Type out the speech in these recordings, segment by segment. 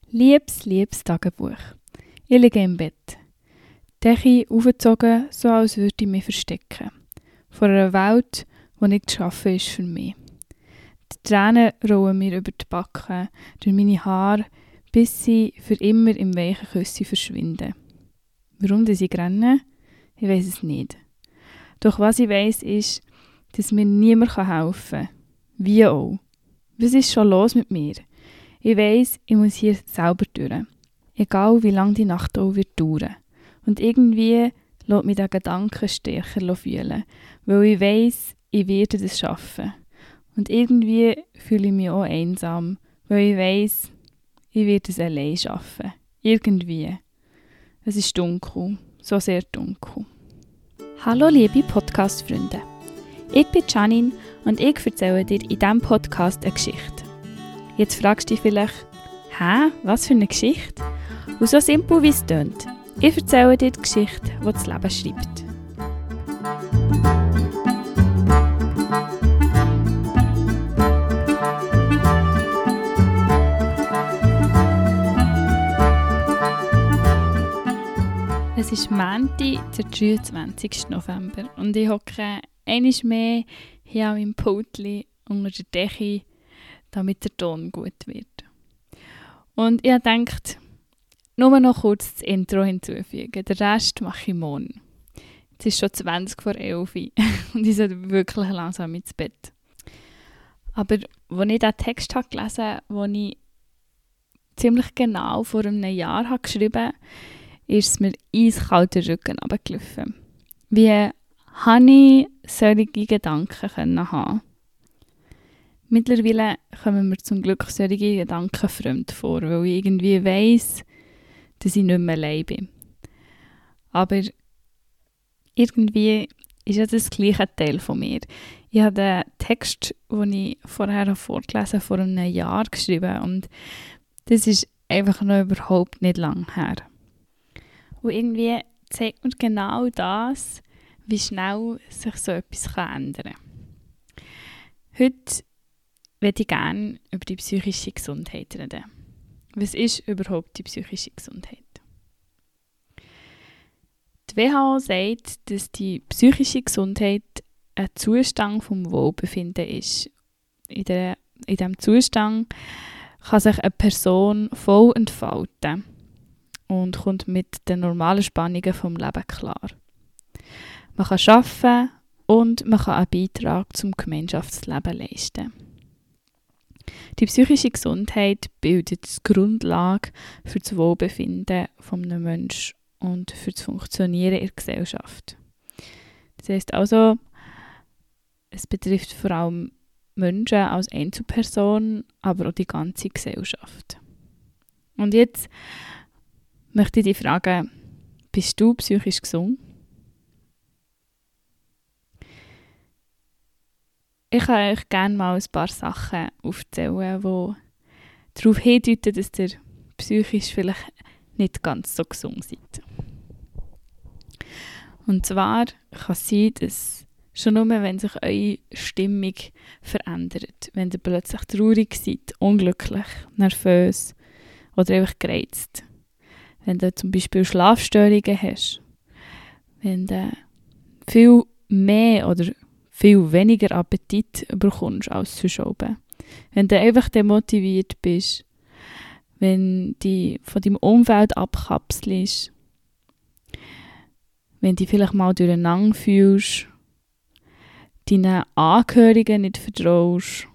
Liebes Tagebuch. Ich liege im Bett. Die Decke aufgezogen, so als würde ich mich verstecken. Vor einer Welt, die nicht geschaffen ist für mich. Die Tränen rollen mir über die Backen, durch meine Haare, bis sie für immer im weichen Küsse verschwinden. Warum ich renne? Ich weiss es nicht. Doch was ich weiss ist, dass mir niemand helfen kann. Wie auch. Was ist schon los mit mir? Ich weiss, ich muss hier selber durch. Egal wie lange die Nacht auch wird dauern. Und irgendwie lässt mich der Gedanke stärker fühlen, weil ich weiss, ich werde das schaffen. Und irgendwie fühle ich mich auch einsam, weil ich weiss, ich werde es allein schaffen. Irgendwie. Es ist dunkel, so sehr dunkel. Hallo liebe Podcast-Freunde. Ich bin Janine und ich erzähle dir in diesem Podcast eine Geschichte. Jetzt fragst du dich vielleicht, was für eine Geschichte? Und so simpel wie es tönt. Ich erzähle dir die Geschichte, die das Leben schreibt. Es ist Montag, der 23. November und ich hocke einmal mehr hier an meinem Pultli unter der Decke, damit der Ton gut wird. Und ich habe gedacht, nur noch kurz das Intro hinzufügen, den Rest mache ich morgen. Es ist schon 20 vor 11 Uhr und ich sollte wirklich langsam ins Bett. Aber als ich diesen Text habe gelesen habe, den ich ziemlich genau vor einem Jahr habe geschrieben habe, ist es mir eiskalt den Rücken runtergelaufen. Wie habe ich solche Gedanken haben? Mittlerweile kommen mir zum Glück solche Gedanken fremd vor, weil ich irgendwie weiss, dass ich nicht mehr allein bin. Aber irgendwie ist ja das gleiche Teil von mir. Ich habe den Text, den ich vorher vorgelesen habe, vor einem Jahr geschrieben und das ist einfach noch überhaupt nicht lang her. Und irgendwie zeigt mir genau das, wie schnell sich so etwas ändern kann. Heute möchte ich gerne über die psychische Gesundheit reden. Was ist überhaupt die psychische Gesundheit? Die WHO sagt, dass die psychische Gesundheit ein Zustand vom Wohlbefinden ist. In diesem Zustand kann sich eine Person voll entfalten und kommt mit den normalen Spannungen vom Leben klar. Man kann arbeiten und man kann einen Beitrag zum Gemeinschaftsleben leisten. Die psychische Gesundheit bildet die Grundlage für das Wohlbefinden eines Menschen und für das Funktionieren in der Gesellschaft. Das heisst also, es betrifft vor allem Menschen als Einzelperson, aber auch die ganze Gesellschaft. Und jetzt möchte ich dich fragen, bist du psychisch gesund? Ich kann euch gerne mal ein paar Sachen aufzählen, die darauf hindeuten, dass ihr psychisch vielleicht nicht ganz so gesund seid. Und zwar kann es sein, dass schon nur, wenn sich eure Stimmung verändert, wenn ihr plötzlich traurig seid, unglücklich, nervös oder einfach gereizt, wenn du zum Beispiel Schlafstörungen hast, wenn du viel mehr oder viel weniger Appetit bekommst als sonst oben. Wenn du einfach demotiviert bist, wenn du dich von deinem Umfeld abkapselst, wenn du dich vielleicht mal durcheinander fühlst, deinen Angehörigen nicht vertraust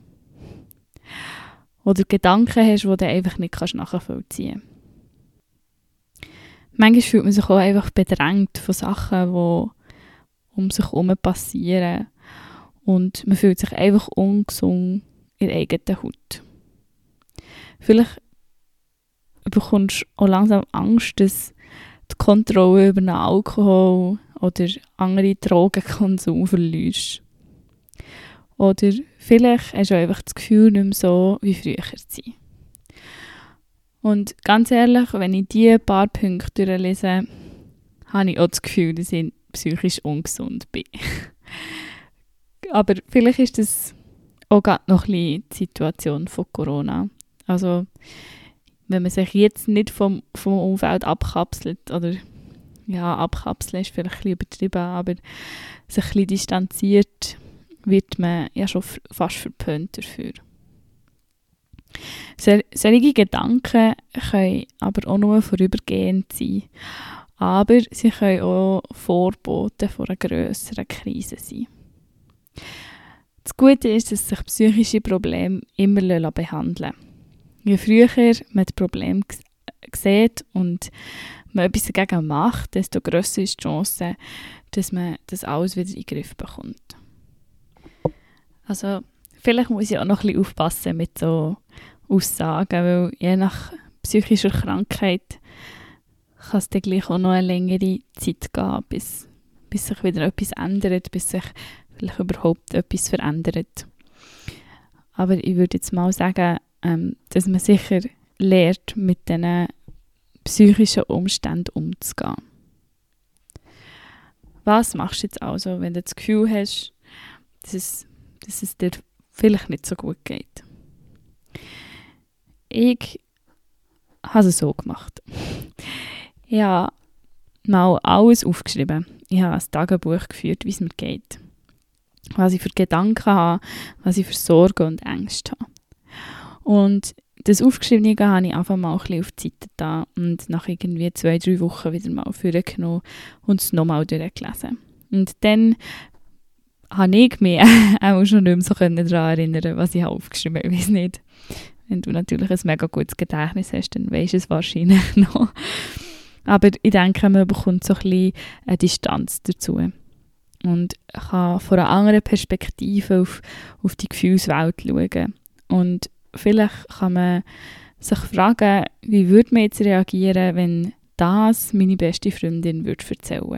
oder Gedanken hast, die du einfach nicht nachvollziehen kannst. Manchmal fühlt man sich auch einfach bedrängt von Sachen, die um sich herum passieren. Und man fühlt sich einfach ungesund in der eigenen Haut. Vielleicht bekommst du auch langsam Angst, dass die Kontrolle über den Alkohol oder andere Drogenkonsum verlierst. Oder vielleicht hast du einfach das Gefühl, nicht mehr so wie früher zu sein. Und ganz ehrlich, wenn ich diese paar Punkte durchlese, habe ich auch das Gefühl, dass ich psychisch ungesund bin. Aber vielleicht ist das auch gerade noch ein bisschen die Situation von Corona. Also wenn man sich jetzt nicht vom Umfeld abkapselt, oder ja, abkapseln ist vielleicht ein bisschen übertrieben, aber sich ein bisschen distanziert, wird man ja schon fast verpönt dafür. Solche Gedanken können aber auch nur vorübergehend sein. Aber sie können auch Vorboten von einer grösseren Krise sein. Das Gute ist, dass sich psychische Probleme immer behandeln lassen. Je früher man das Problem sieht und man etwas dagegen macht, desto grösser ist die Chance, dass man das alles wieder in den Griff bekommt. Also vielleicht muss ich auch noch ein bisschen aufpassen mit so Aussagen, weil je nach psychischer Krankheit kann es dann gleich auch noch eine längere Zeit gehen, bis sich wieder etwas ändert, bis sich vielleicht überhaupt etwas verändert. Aber ich würde jetzt mal sagen, dass man sicher lernt, mit diesen psychischen Umständen umzugehen. Was machst du jetzt also, wenn du das Gefühl hast, dass es dir vielleicht nicht so gut geht? Ich habe es so gemacht. Ich habe mal alles aufgeschrieben. Ich habe ein Tagebuch geführt, wie es mir geht. Was ich für Gedanken habe, was ich für Sorgen und Ängste habe. Und das Aufgeschriebene habe ich einfach mal ein bisschen auf die Seite da und nach irgendwie 2-3 Wochen wieder mal vorgenommen und es nochmal durchgelesen. Und dann habe ich mich auch schon nicht mehr so daran erinnern, was ich aufgeschrieben habe. Ich weiß nicht. Wenn du natürlich ein mega gutes Gedächtnis hast, dann weisst du es wahrscheinlich noch. Aber ich denke, man bekommt so ein bisschen eine Distanz dazu. Und kann von einer anderen Perspektive auf die Gefühlswelt schauen. Und vielleicht kann man sich fragen, wie würde man jetzt reagieren, wenn das meine beste Freundin würde erzählen.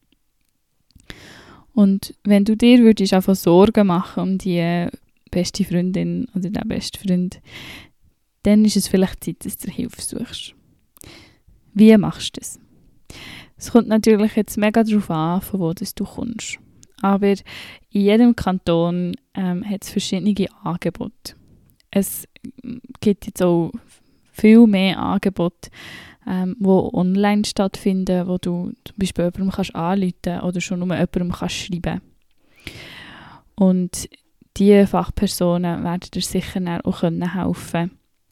Und wenn du dir würdest einfach Sorgen machen um die beste Freundin oder den besten Freund, dann ist es vielleicht Zeit, dass du Hilfe suchst. Wie machst du das? Es kommt natürlich jetzt mega darauf an, von wo du kommst. Aber in jedem Kanton hat es verschiedene Angebote. Es gibt jetzt auch viel mehr Angebote, die online stattfinden, wo du zum Beispiel jemandem anrufen kannst oder schon nur jemandem schreiben kannst. Und diese Fachpersonen werden dir sicher auch helfen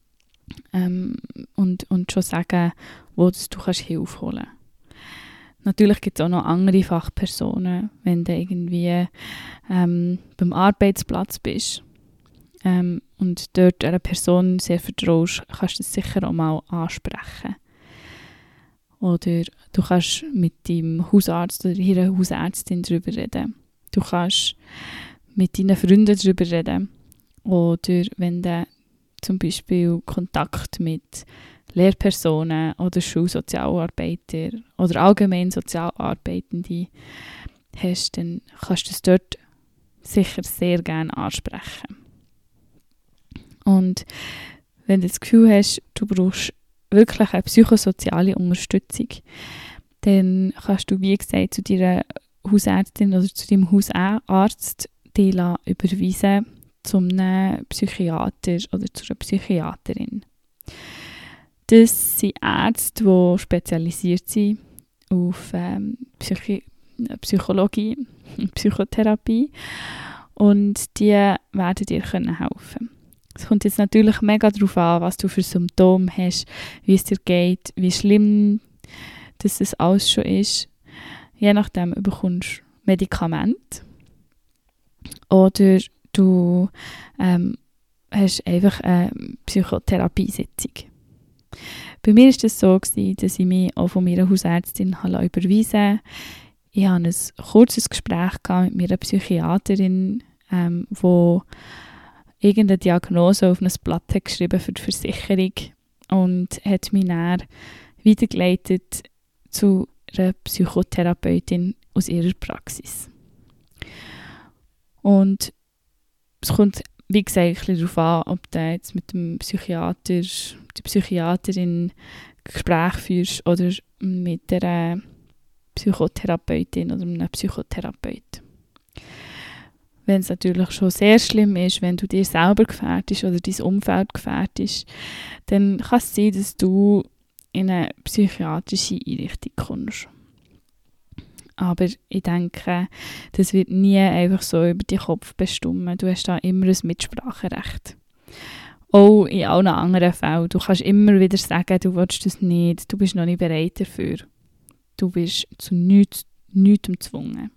und schon sagen, wo du Hilfe holen kannst. Natürlich gibt es auch noch andere Fachpersonen, wenn du irgendwie beim Arbeitsplatz bist und dort einer Person sehr vertraust, kannst du das sicher auch mal ansprechen. Oder du kannst mit deinem Hausarzt oder ihrer Hausärztin darüber reden. Du kannst mit deinen Freunden darüber reden. Oder wenn du zum Beispiel Kontakt mit Lehrpersonen oder Schulsozialarbeiter oder allgemein Sozialarbeitende hast, dann kannst du es dort sicher sehr gerne ansprechen. Und wenn du das Gefühl hast, du brauchst wirklich eine psychosoziale Unterstützung, dann kannst du, wie gesagt, zu deiner Hausärztin oder zu deinem Hausarzt dich überweisen zu einem Psychiater oder zu einer Psychiaterin. Das sind Ärzte, die spezialisiert sind auf Psychologie und Psychotherapie und die werden dir helfen können. Es kommt jetzt natürlich mega darauf an, was du für Symptome hast, wie es dir geht, wie schlimm das alles schon ist. Je nachdem bekommst du Medikamente oder du hast einfach eine Psychotherapiesitzung. Bei mir war das so, dass ich mich auch von meiner Hausärztin überweisen habe. Ich hatte ein kurzes Gespräch mit meiner Psychiaterin, die irgendeine Diagnose auf ein Blatt hat geschrieben für die Versicherung und hat mich dann weitergeleitet zu einer Psychotherapeutin aus ihrer Praxis. Und es kommt, wie gesagt, ein bisschen darauf an, ob du jetzt mit dem Psychiater, der Psychiaterin Gespräch führst oder mit einer Psychotherapeutin oder einem Psychotherapeut. wenn es natürlich schon sehr schlimm ist, wenn du dir selber gefährdest oder dein Umfeld gefährdest, dann kann es sein, dass du in eine psychiatrische Einrichtung kommst. Aber ich denke, das wird nie einfach so über den Kopf bestimmen. Du hast da immer ein Mitspracherecht. Auch in allen anderen Fällen. Du kannst immer wieder sagen, du willst das nicht, du bist noch nicht bereit dafür. Du bist zu nichts gezwungen.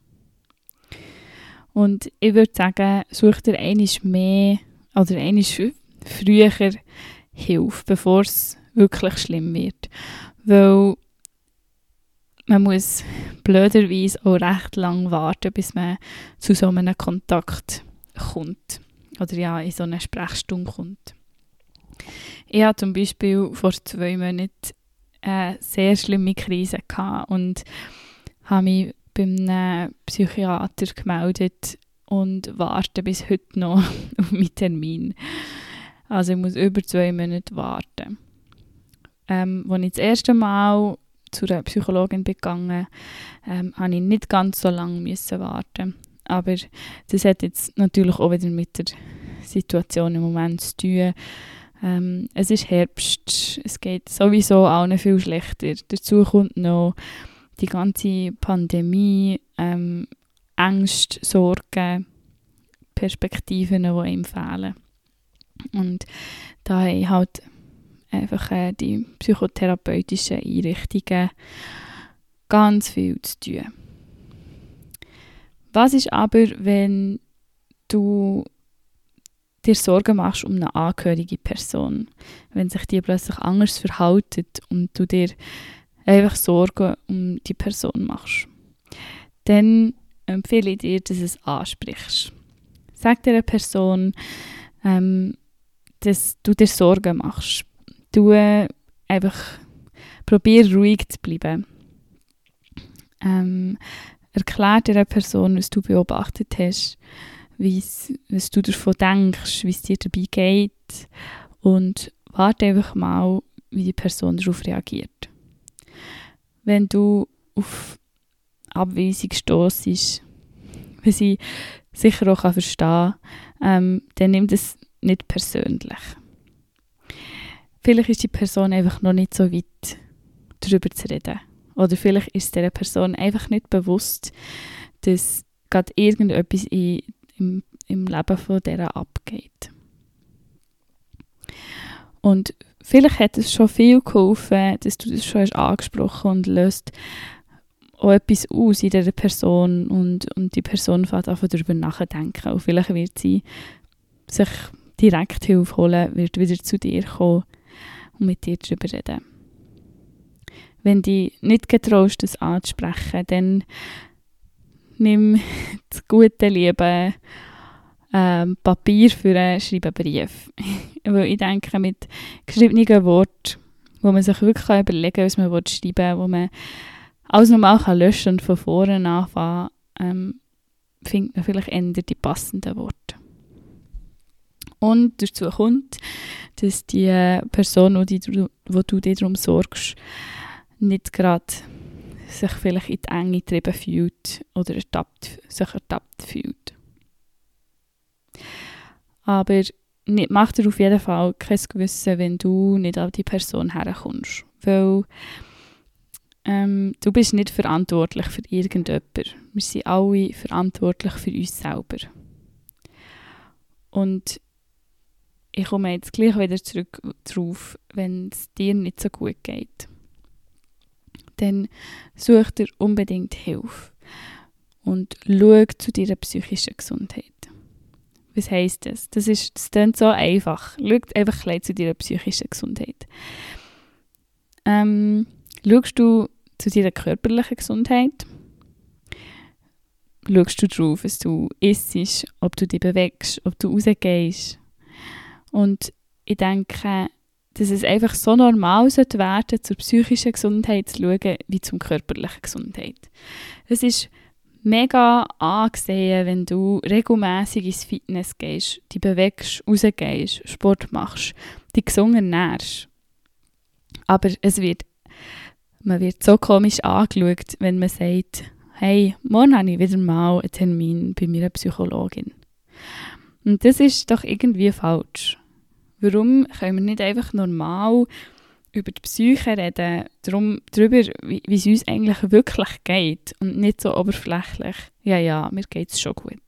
Und ich würde sagen, such dir einmal mehr oder einmal früher Hilfe, bevor es wirklich schlimm wird. Weil man muss blöderweise auch recht lange warten, bis man zu so einem Kontakt kommt. Oder ja, in so eine Sprechstunde kommt. Ich hatte zum Beispiel vor 2 Monaten eine sehr schlimme Krise gehabt und habe mich bei einem Psychiater gemeldet und warte bis heute noch auf meinen Termin. Also ich muss über 2 Monate warten. Als ich das erste Mal zu einer Psychologin gegangen bin, musste ich nicht ganz so lange warten. Aber das hat jetzt natürlich auch wieder mit der Situation im Moment zu tun. Es ist Herbst, es geht sowieso allen viel schlechter. Dazu kommt noch die ganze Pandemie, Ängste, Sorgen, Perspektiven, die einem fehlen. Und da habe ich halt einfach die psychotherapeutischen Einrichtungen ganz viel zu tun. Was ist aber, wenn du dir Sorgen machst um eine angehörige Person? Wenn sich die plötzlich anders verhält und du dir einfach Sorgen um die Person machst. Dann empfehle ich dir, dass du es ansprichst. Sag dieser Person, dass du dir Sorgen machst. Du einfach probier ruhig zu bleiben. Erklär dieser Person, was du beobachtet hast, was du davon denkst, wie es dir dabei geht und warte einfach mal, wie die Person darauf reagiert. Wenn du auf Abweisung stossest, was ich sicher auch verstehen kann, dann nimm das nicht persönlich. Vielleicht ist die Person einfach noch nicht so weit, darüber zu reden. Oder vielleicht ist es dieser Person einfach nicht bewusst, dass gerade irgendetwas im Leben von dieser abgeht. Und vielleicht hat es schon viel geholfen, dass du das schon hast angesprochen und löst auch etwas aus in dieser Person und die Person fängt an, darüber nachzudenken. Und vielleicht wird sie sich direkt Hilfe holen, wird wieder zu dir kommen und mit dir darüber reden. Wenn du dich nicht getraust, das anzusprechen, dann nimm das gute, liebe Papier für einen Schreibenbrief. Weil ich denke, mit geschriebenen Worten, wo man sich wirklich überlegen kann, was man schreiben will, wo man alles nochmal löschen und von vorne anfangen, findet man vielleicht eher die passenden Worte. Und dazu kommt, dass die Person, wo du dir darum sorgst, nicht gerade sich vielleicht in die Enge getrieben fühlt oder sich ertappt fühlt. Aber mach dir auf jeden Fall kein Gewissen, wenn du nicht an die Person herkommst. Weil du bist nicht verantwortlich für irgendjemanden. Wir sind alle verantwortlich für uns selber. Und ich komme jetzt gleich wieder zurück darauf, wenn es dir nicht so gut geht. Dann such dir unbedingt Hilfe und schau zu deiner psychischen Gesundheit. Was heisst das? Das klingt so einfach. Schau einfach ein zu deiner psychischen Gesundheit. Schaust du zu deiner körperlichen Gesundheit? Schaust du darauf, was du isst, ob du dich bewegst, ob du rausgehst? Und ich denke, dass es einfach so normal sollte werden, zur psychischen Gesundheit zu schauen, wie zur körperlichen Gesundheit. Es ist mega angesehen, wenn du regelmässig ins Fitness gehst, dich bewegst, rausgehst, Sport machst, dich gesund ernährst. Aber man wird so komisch angeschaut, wenn man sagt, hey, morgen habe ich wieder mal einen Termin bei meiner Psychologin. Und das ist doch irgendwie falsch. Warum können wir nicht einfach normal über die Psyche reden, darüber, wie es uns eigentlich wirklich geht und nicht so oberflächlich, ja, mir geht es schon gut.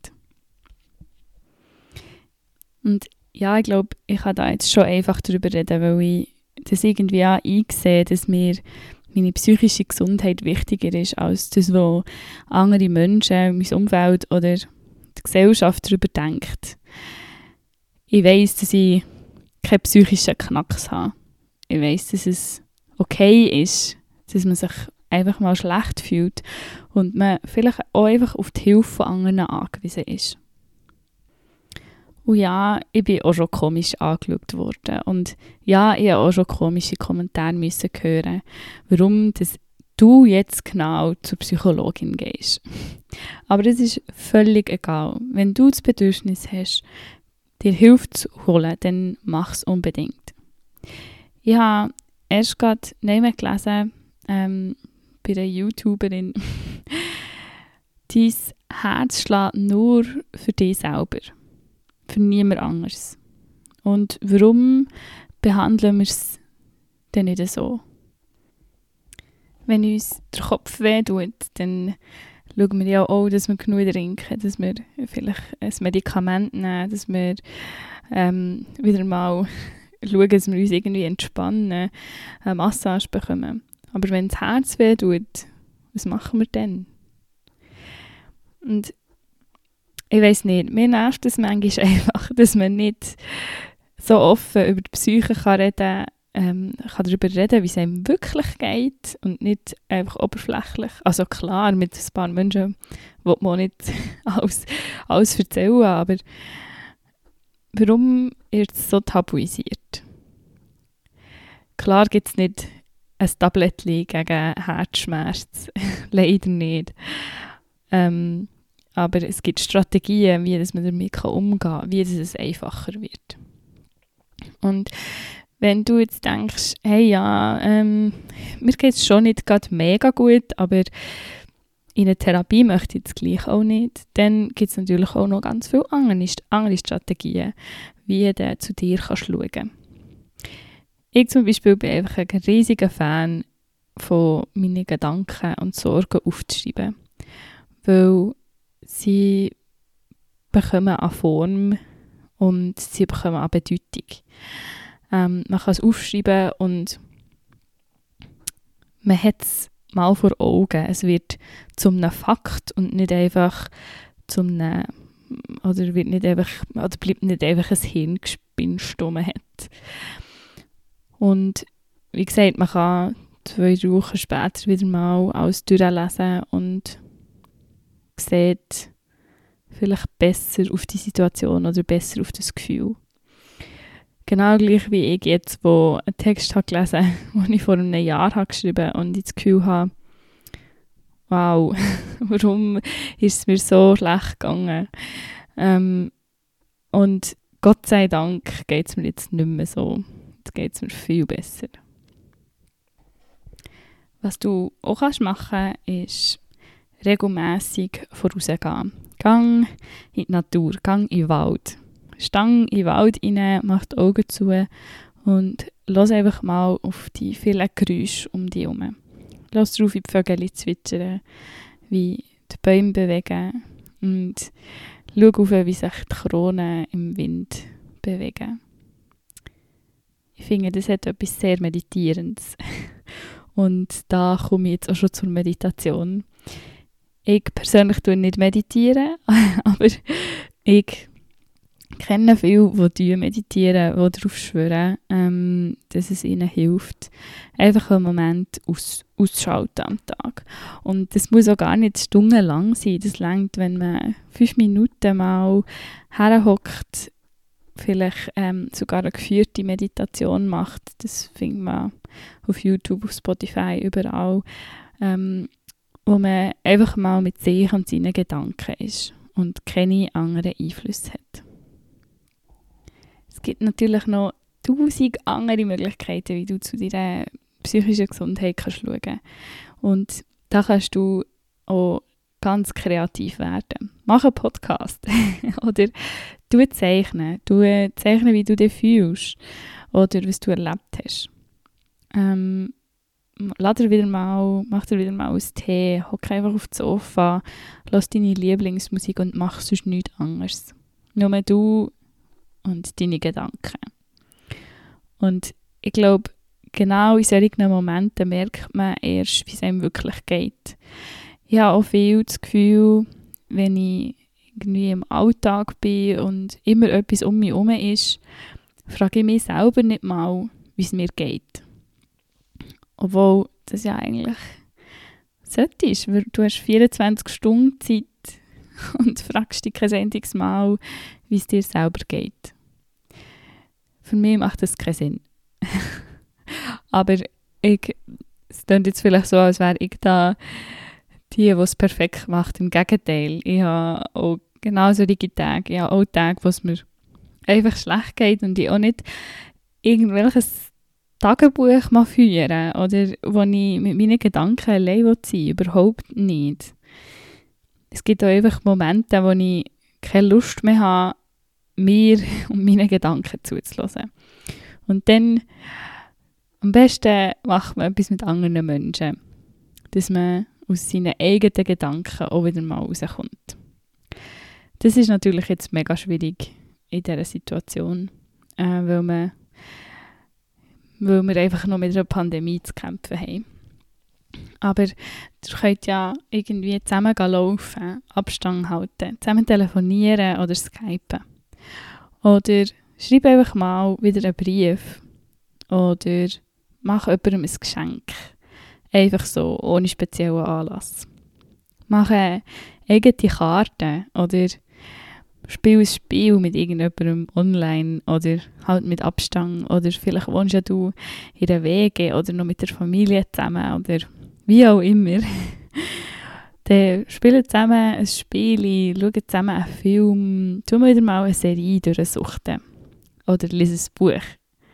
Und ja, ich glaube, ich kann da jetzt schon einfach darüber reden, weil ich das irgendwie auch einsehe, dass mir meine psychische Gesundheit wichtiger ist als das, was andere Menschen, mein Umfeld oder die Gesellschaft darüber denkt. Ich weiss, dass ich keinen psychischen Knacks habe. Ich weiss, dass es okay ist, dass man sich einfach mal schlecht fühlt und man vielleicht auch einfach auf die Hilfe von anderen angewiesen ist. Und ja, ich bin auch schon komisch angeschaut worden. Und ja, ich musste auch schon komische Kommentare hören, warum dass du jetzt genau zur Psychologin gehst. Aber das ist völlig egal. Wenn du das Bedürfnis hast, dir Hilfe zu holen, dann mach es unbedingt. Ich habe erst gerade neben gelesen, bei einer YouTuberin, dein Herz schlägt nur für dich selber. Für niemand anderes. Und warum behandeln wir es denn nicht so? Wenn uns der Kopf weh tut, dann schauen wir ja auch, dass wir genug trinken, dass wir vielleicht ein Medikament nehmen, dass wir wieder mal schauen, dass wir uns irgendwie entspannen, eine Massage bekommen. Aber wenn das Herz weh tut, was machen wir dann? Und ich weiss nicht, mir nervt es manchmal einfach, dass man nicht so offen über die Psyche kann darüber reden, wie es einem wirklich geht und nicht einfach oberflächlich. Also klar, mit ein paar Menschen will man nicht alles erzählen, aber warum ist es so tabuisiert? Klar gibt es nicht ein Tablettchen gegen Herzschmerz, leider nicht. Aber es gibt Strategien, wie man damit umgehen kann, wie es einfacher wird. Und wenn du jetzt denkst, hey ja, mir geht es schon nicht gerade mega gut, aber in einer Therapie möchte ich es gleich auch nicht, dann gibt es natürlich auch noch ganz viele andere Strategien, wie du zu dir kannst schauen. Ich zum Beispiel bin einfach ein riesiger Fan von meinen Gedanken und Sorgen aufzuschreiben, weil sie bekommen an Form und sie bekommen an Bedeutung. Man kann es aufschreiben und man hat es mal vor Augen. Es wird zum einem Fakt und nicht einfach bleibt nicht einfach ein Hirngespinst, das man hat. Und wie gesagt, man kann 2-3 Wochen später wieder mal alles durchlesen und sieht vielleicht besser auf die Situation oder besser auf das Gefühl. Genau gleich wie ich jetzt, wo einen Text habe gelesen, den ich vor einem Jahr habe geschrieben und ich das Gefühl habe, wow, warum ist es mir so schlecht gegangen? Und Gott sei Dank geht es mir jetzt nicht mehr so. Jetzt geht es mir viel besser. Was du auch machen kannst, ist regelmässig vorausgehen. Gang in die Natur, gang in den Wald. Stang in den Wald rein, mach die Augen zu und lass einfach mal auf die vielen Geräusche um dich herum. Lass drauf, wie die Vögel zwitschern, wie die Bäume bewegen und schau auf, wie sich die Kronen im Wind bewegen. Ich finde, das hat etwas sehr Meditierendes. Und da komme ich jetzt auch schon zur Meditation. Ich persönlich tue nicht meditieren, aber ich kenne viele, die meditieren, die darauf schwören, dass es ihnen hilft, einfach einen Moment auszuschalten am Tag. Und das muss auch gar nicht stundenlang sein. Das reicht, wenn man 5 Minuten mal herhockt, vielleicht sogar eine geführte Meditation macht. Das findet man auf YouTube, auf Spotify, überall. Wo man einfach mal mit sich und seinen Gedanken ist und keine anderen Einflüsse hat. Es gibt natürlich noch 1000 andere Möglichkeiten, wie du zu deiner psychischen Gesundheit kannst schauen. Und da kannst du auch ganz kreativ werden. mach einen Podcast. Oder du zeichne, wie du dich fühlst. Oder was du erlebt hast. Mach dir wieder mal einen Tee, hock einfach auf das Sofa, lass deine Lieblingsmusik und mach sonst nichts anderes. Nur du und deine Gedanken. Und ich glaube, genau in solchen Momenten merkt man erst, wie es einem wirklich geht. Ich habe auch viel das Gefühl, wenn ich irgendwie im Alltag bin und immer etwas um mich herum ist, frage ich mich selber nicht mal, wie es mir geht. Obwohl das ja eigentlich solltest, weil du hast 24 Stunden Zeit und fragst dich kein einziges Mal, wie es dir selber geht. Für mich macht das keinen Sinn. Aber es klingt jetzt vielleicht so, als wäre ich da die es perfekt macht. Im Gegenteil, ich habe auch genau solche Tage. Ich habe auch Tage, wo es mir einfach schlecht geht und ich auch nicht irgendwelches Tagebuch mal führen oder wo ich mit meinen Gedanken allein sein will, überhaupt nicht. Es gibt auch einfach Momente, wo ich keine Lust mehr habe, mir und meinen Gedanken zuzulassen. Und dann am besten macht man etwas mit anderen Menschen, dass man aus seinen eigenen Gedanken auch wieder mal rauskommt. Das ist natürlich jetzt mega schwierig in dieser Situation, weil wir einfach noch mit einer Pandemie zu kämpfen haben. Aber ihr könnt ja irgendwie zusammen laufen, Abstand halten, zusammen telefonieren oder skypen. Oder schreib einfach mal wieder einen Brief. Oder mach jemandem ein Geschenk. Einfach so, ohne speziellen Anlass. Mach eine eigene Karte oder spiel ein Spiel mit irgendjemandem online oder halt mit Abstand oder vielleicht wohnst ja du in einer Wege oder noch mit der Familie zusammen oder wie auch immer. Dann spielt zusammen ein Spiel, schaut zusammen einen Film, tu wieder mal eine Serie durchsuchten oder lies ein Buch.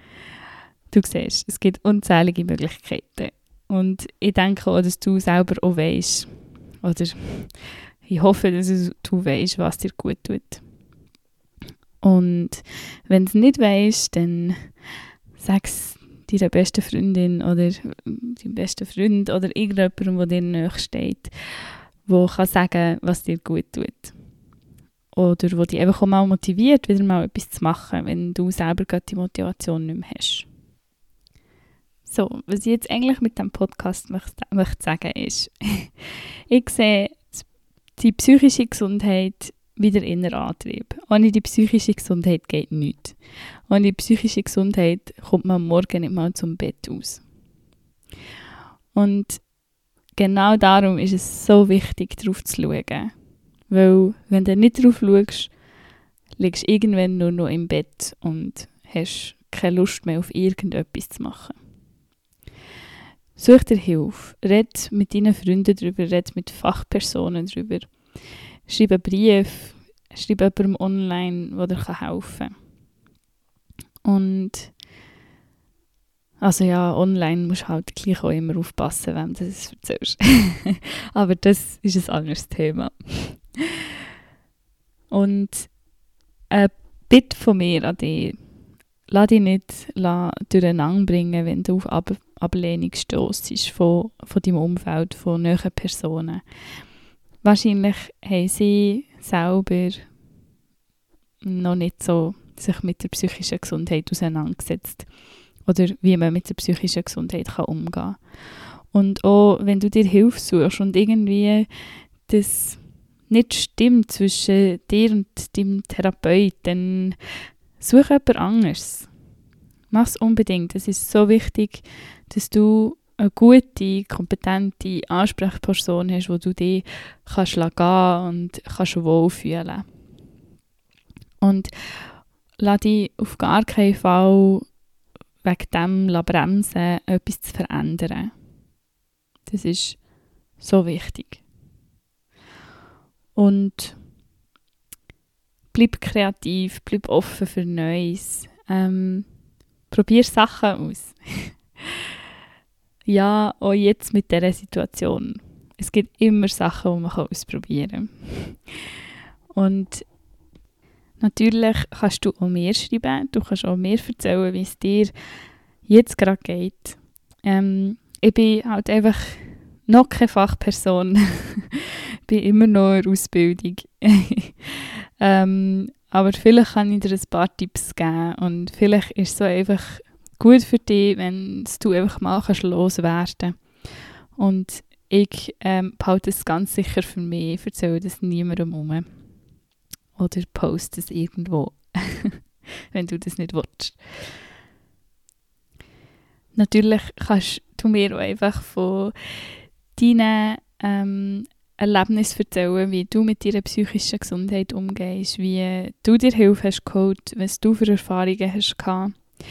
Du siehst, es gibt unzählige Möglichkeiten. Und ich denke auch, dass du selber auch weisst. Oder ich hoffe, dass du weisst, was dir gut tut. Und wenn du es nicht weisst, dann sag es deiner besten Freundin oder deinem besten Freund oder irgendjemandem, der dir nahe steht, der kann sagen, was dir gut tut. Oder der dich einfach auch mal motiviert, wieder mal etwas zu machen, wenn du selber gerade die Motivation nicht mehr hast. So, was ich jetzt eigentlich mit diesem Podcast möchte sagen ist, ich sehe die psychische Gesundheit wie der innere Antrieb. Ohne die psychische Gesundheit geht nichts. Ohne die psychische Gesundheit kommt man am Morgen nicht mal zum Bett aus. Und genau darum ist es so wichtig, darauf zu schauen. Weil, wenn du nicht darauf schaust, liegst du irgendwann nur noch im Bett und hast keine Lust mehr auf irgendetwas zu machen. Such dir Hilfe, red mit deinen Freunden darüber, red mit Fachpersonen darüber. Schreib einen Brief, schreib jemandem online, der dir helfen kann. Und also ja, online musst du halt gleich auch immer aufpassen, wem du das erzählst. Aber das ist ein anderes Thema. Und ein Bitte von mir an dich, lass dich nicht durcheinander bringen, wenn du auf Ablehnung stossest von deinem Umfeld, von nahen Personen. Wahrscheinlich haben sie selber noch nicht so sich mit der psychischen Gesundheit auseinandergesetzt. Oder wie man mit der psychischen Gesundheit umgehen kann. Und auch wenn du dir Hilfe suchst und irgendwie das nicht stimmt zwischen dir und deinem Therapeut, dann such jemand anderes. Mach es unbedingt. Es ist so wichtig, dass du eine gute, kompetente Ansprechperson hast, wo du dich kannst gehen und kannst wohlfühlen. Und lass dich auf gar keinen Fall wegen dem bremsen, etwas zu verändern. Das ist so wichtig. Und bleib kreativ, bleib offen für Neues. Probier Sachen aus. Ja, auch jetzt mit dieser Situation. Es gibt immer Sachen, die man ausprobieren kann. Und natürlich kannst du auch mir schreiben, du kannst auch mir erzählen, wie es dir jetzt gerade geht. Ich bin halt einfach noch keine Fachperson. Ich bin immer noch in der Ausbildung. Aber vielleicht kann ich dir ein paar Tipps geben und vielleicht ist es so einfach gut für dich, wenn du einfach mal loswerden kannst. Und ich behalte es ganz sicher für mich, erzähle das niemandem um. Oder poste es irgendwo, wenn du das nicht willst. Natürlich kannst du mir auch einfach von deinen Erlebnissen erzählen, wie du mit deiner psychischen Gesundheit umgehst, wie du dir Hilfe hast geholt, was du für Erfahrungen hast gehabt.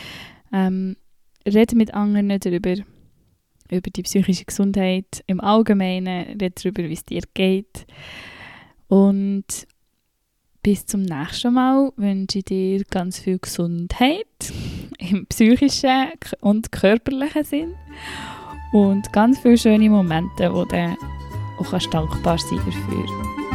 Rede mit anderen darüber, über die psychische Gesundheit im Allgemeinen, rede darüber, wie es dir geht. Und bis zum nächsten Mal wünsche ich dir ganz viel Gesundheit im psychischen und körperlichen Sinn und ganz viele schöne Momente, wo du auch dankbar sein kannst dafür.